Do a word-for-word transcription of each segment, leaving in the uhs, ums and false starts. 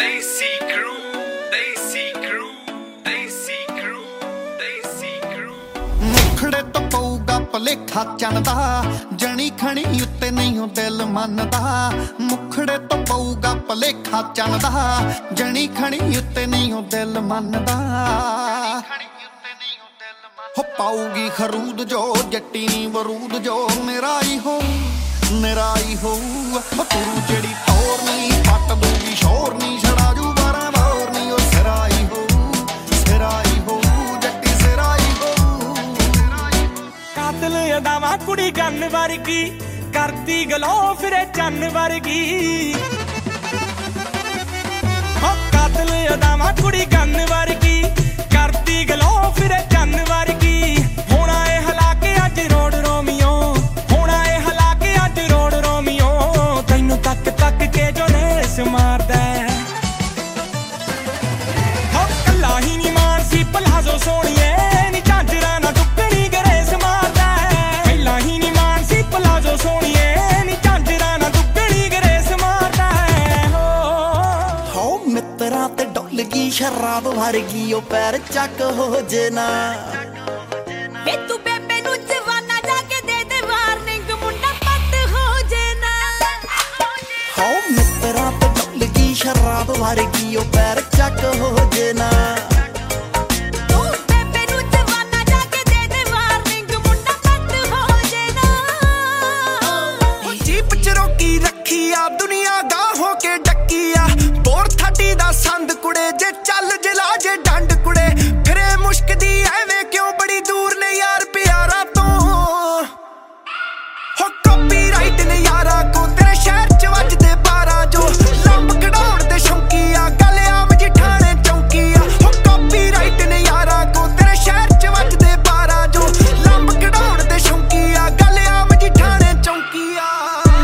Desi crew, Desi crew, Desi crew, Desi crew। ਮੁਖੜੇ ਤੋਂ ਪਊਗਾ ਭਲੇਖਾ ਚੰਦਾ, ਜਣੀ ਖਣੀ ਉੱਤੇ ਨਹੀਂ ਉਹ ਦਿਲ ਮੰਨਦਾ। ਮੁਖੜੇ ਤੋਂ ਪਊਗਾ ਭਲੇਖਾ ਚੰਦਾ, ਜਣੀ ਖਣੀ ਉੱਤੇ ਨਹੀਂ ਉਹ ਦਿਲ ਮੰਨਦਾ। ਹੋ ਪਾਊਗੀ ਖਰੂਦ ਜੋ ਜੱਟੀ ਨੀ ਬਰੂਦ ਜੋ, ਮੇਰਾ ਹੀ ਹੋ ਮੇਰਾ ਹੀ ਹੋ। ਤੂੰ ਜਿਹੜੀ ਟੋਰ ਨੀ ਪੱਟ ਦੂਗੀ ਸ਼ੋਰ ਨੀ, ਛੜਾ ਜੂ ਬਾਰਾਂ ਬਾਰ ਨੀ ਉਹ ਸਿਰਾ ਹੀ ਹੋ ਸਿਰਾ ਹੀ ਹੋ ਜੱਟੀ ਸਿਰਾ ਹੀ ਹੋ। ਕਾਤਲ ਅਦਾਵਾਂ ਕੁੜੀ ਗੰਨ ਵਰਗੀ, ਕਰਦੀ ਗਲੋ ਫਿਰੇ ਚੰਨ ਵਰਗੀ। ਹੋ ਕਾਤਲ ਅਦਾਵਾਂ ਕੁੜੀ ਗੰਨ ਵਰਗੀ, ਕਰਦੀ ਗਲੋ ਫਿਰੇ ਚੰਨ ਵਰਗੀ। ਹੋਣਾ ਏ ਹਲਾ ਕੇ ਅੱਜ ਰੋਡ ਰੋਮੀਓ, ਹੋਣਾ ਏ ਹਲਾ ਕੇ ਅੱਜ ਰੋਡ ਰੋਮੀਓ। ਤੈਨੂੰ ਤੱਕ ਤੱਕ ਕੇ ਜੋ ਨੇਸ ਮਾਰਦਾ, ਹੋ ਕੱਲਾ ਹੀ ਨੀ ਮਾਨ ਸੀ ਪਲਾਜ਼ੋ ਸੋਹਣੀਏ ਨੀ, ਝਾਂਜਰਾਂ ਨਾ ਟੁੱਕਣੀ ਗਰੇਸ ਮਾਰਦਾ। ਪਹਿਲਾਂ ਹੀ ਨੀ ਮਾਨ ਸੀ ਪਲਾਜ਼ੋ ਸੋਹਣੀਏ ਨੀ, ਝਾਂਜਰਾਂ ਨਾ ਟੁੱਕਣੀ ਗਰੇਸ ਮਾਰਦਾ। ਹੋ ਮਿੱਤਰਾਂ ਤੇ ਡੁੱਲ ਗਈ ਸ਼ਰਾਬ ਵਰਗੀ, ਉਹ ਪੈਰ ਚੱਕ ਹੋ ਜੇ ਨਾ। ਵੇ ਤੂੰ ਬੇਬੇ ਨੂੰ ਜਵਾਨਾ ਜਾ ਕੇ ਦੇ ਦੇ ਵਾਰਨਿੰਗ, ਮੁੰਡਾ ਪੱਟ ਹੋ ਜੇ ਨਾ। ਹੋ ਮਿੱਤਰਾਂ ਤੇ ਡੁੱਲ ਗਈ ਸ਼ਰਾਬ ਵਰਗੀ, ਉਹ ਪੈਰ ਚੱਕ ਹੋ ਜੇ ਨਾ। ਤੂੰ ਬੇਬੇ ਨੂੰ ਜਵਾਨਾ ਜਾ ਕੇ ਦੇ ਦੇ ਵਾਰਨਿੰਗ, ਮੁੰਡਾ ਪੱਟ ਹੋ ਜੇ ਨਾ। ਜੀਪ ਚ ਰੋਕੀ ਰੱਖੀ ਆ ਦੁਨੀਆ ਗਾਹ ਹੋ ਕੇ ਡੱਕੀ ਆ, ਬੋਰ ਥੱਟੀ ਦਾ ਸੰਦ ਕੁੜੇ ਜੇ ਚੱਲ ਜਲਾ ਜੇ ਡੰਡ ਕੁੜੇ। ਫਿਰੇ ਮੁਸ਼ਕਦੀ ਐਵੇਂ ਕਿਉਂ ਬੜੀ ਦੂਰ ਨੇ ਯਾਰ ਪਿਆਰਾ ਤੋਂ। ਹੋ ਕਾਪੀਰਾਈਟ ਨੇ ਯਾਰਾ ਕੋ ਤੇਰੇ ਸ਼ਹਿਰ ਚ ਵੱਜਦੇ ਬਾਰਾਂ ਜੋ, ਲੰਬ ਕਢਾਉਣ ਦੇ ਸ਼ੌਂਕੀ ਆ ਗੱਲ ਆਮ ਜਿਠਾਣੇ ਚੌਂਕੀ ਆ। ਹੋ ਕਾਪੀਰਾਈਟ ਨੇ ਯਾਰਾ ਕੋ ਤੇਰੇ ਸ਼ਹਿਰ ਚ ਵੱਜਦੇ ਬਾਰਾਂ ਜੋ, ਲੰਬ ਕਢਾਉਣ ਦੇ ਸ਼ੌਂਕੀ ਆ ਗੱਲ ਆਮ ਜਿਠਾਣੇ ਚੌਂਕੀ ਆ।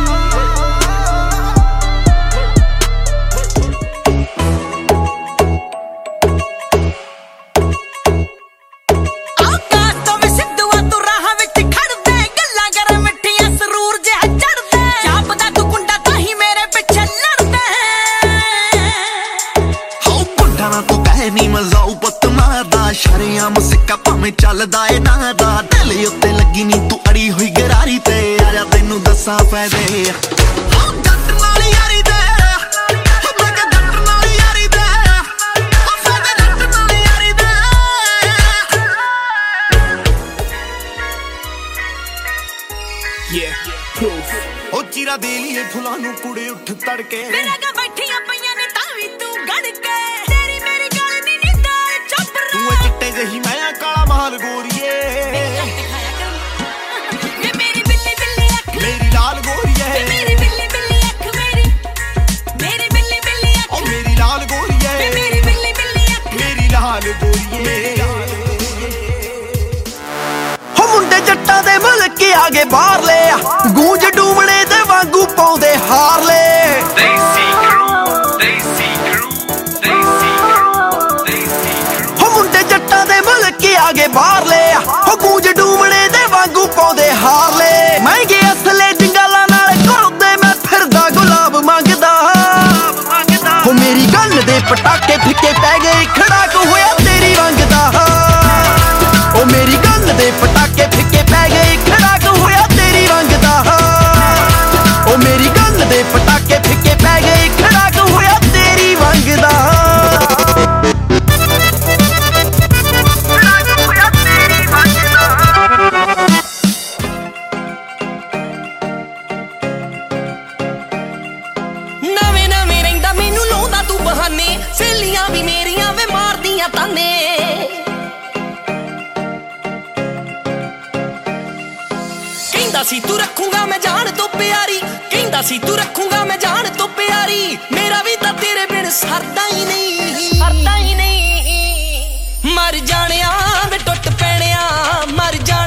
ਨੀ ਮਜ਼ਾਉ ਪੁੱਤ ਮਾਰਦਾ, ਸ਼ਰਿਆਮ ਸਿੱਕਾ ਭਾਵੇਂ ਚੱਲਦਾ ਏ ਨਾ ਦਾ। ਦਿਲ ਉੱਤੇ ਲੱਗੀ ਨੀ ਤੂੰ ਅੜੀ ਹੋਈ ਗਰਾਰੀ ਤੇ, ਆਜਾ ਤੈਨੂੰ ਦੱਸਾਂ ਫਾਇਦੇ ਹੋ ਜੱਟ ਨਾਲ ਯਾਰੀ ਦੇ। ਮੈਂ ਕਿਹਾ ਜੱਟ ਨਾਲ ਯਾਰੀ ਦੇ, ਹੋ ਫਾਇਦੇ ਜੱਟ ਨਾਲ ਯਾਰੀ ਦੇ। Yeah, proof। ਉਹ ਚੀਰਾ ਦੇ ਲਈਏ ਫੁੱਲਾਂ ਨੂੰ ਕੁੜੇ ਉੱਠ ਤੜਕੇ, ਮੇਰਾ ਗਾ ਬੈਠੀਆਂ ਪਈਆਂ ਨੇ ਤਾਂ ਵੀ ਤੂੰ ਗੜ ਕੇ। ਤੂੰ ਚਿੱਟੇ ਜਿਹੀ ਮੈਂ ਕਾਲਾ ਮਾਲ ਗੋਰੀਏ, ਵੇ ਮੇਰੀ ਬਿੱਲੀ ਬਿੱਲੀ ਅੱਖ ਮੇਰੀ ਲਾਲ ਗੋਰੀਏ। ਮੇਰੀ ਬਿੱਲੀ ਬਿੱਲੀ ਅੱਖ ਮੇਰੀ, ਮੇਰੀ ਬਿੱਲੀ ਬਿੱਲੀ ਅੱਖ ਉਹ ਮੇਰੀ ਲਾਲ ਗੋਰੀਏ। ਵੇ ਮੇਰੀ ਬਿੱਲੀ ਬਿੱਲੀ ਅੱਖ ਮੇਰੀ ਲਾਲ ਗੋਰੀਏ। ਹੋ ਮੁੰਡੇ ਜੱਟਾਂ ਦੇ ਮੁਲਕ ਆ ਗਏ ਬਾਹਰਲੇ ਆ, ਗੂੰਜ ਡੂਮਣੇ ਦੇ ਵਾਂਗੂ ਪਾਉਂਦੇ ਹਾਰਲੇ। Desi crew, Desi crew, Desi crew, Desi crew। ਹੋ ਮੁੰਡੇ ਜੱਟਾਂ ਦੇ ਮੁਲਕ ਆ ਗਏ ਬਾਹਰਲੇ ਆ, ਹੋ ਗੂੰਜ ਡੂਮਣੇ ਦੇ ਵਾਂਗੂ ਪਾਉਂਦੇ ਹਾਰਲੇ। ਮਹਿੰਗੇ ਅਸਲੇ ਜੰਗਾਲਾਂ ਨਾਲ ਘੁਲਦੇ, ਮੈਂ ਫਿਰਦਾ ਗੁਲਾਬ ਮੰਗਦਾ। ਹੋ ਮੇਰੀ ਗੱਲ ਦੇ ਪਟਾਕੇ ਫਿੱਕੇ ਪੈ ਗਏ, ਖੜਾਕ ਹੋਇਆ ਤੇਰੀ ਰੰਗ ਦਾ। ਉਹ ਮੇਰੀ ਗੱਲ ਦੇ ਪਟਾਕੇ ਫਿੱਕੇ ਪੈ ਗਏ, ਖੜਾਕ ਹੋਇਆ ਤੇਰੀ ਰੰਗ ਦਾ। ਉਹ ਮੇਰੀ ਗੱਲ ਦੇ ਪਟਾਕੇ ਫਿੱਕੇ ਪੈ ਗਏ, ਖੜਾਕ ਹੋਇਆ ਤੇਰੀ ਰੰਗ ਦਾ। ਨਵੇਂ ਨਵੇਂ ਰਹਿੰਦਾ ਮੈਨੂੰ ਲਾਉਂਦਾ ਤੂੰ ਬਹਾਨੇ, ਸਹੇਲੀਆਂ ਵੀ ਮੇਰੀਆਂ ਵੇ ਮਾਰਦੀਆਂ ਤਾਨੇ। ਕਹਿੰਦਾ ਸੀ ਤੂੰ ਰੱਖੂਗਾ ਮੈਂ ਜਾਨ ਤੋਂ ਪਿਆਰੀ, ਕਹਿੰਦਾ ਸੀ ਤੂੰ ਰੱਖੂਗਾ ਮੈਂ ਜਾਨ ਤੋਂ ਪਿਆਰੀ। ਮੇਰਾ ਵੀ ਤਾਂ ਤੇਰੇ ਬਿਨ ਸਰਦਾ ਹੀ ਨਹੀਂ, ਸਰਦਾ ਹੀ ਨਹੀਂ। ਮਰ ਜਾਣਿਆ ਵੇ ਟੁੱਟ ਪੈਣਿਆ, ਮਰ ਜਾ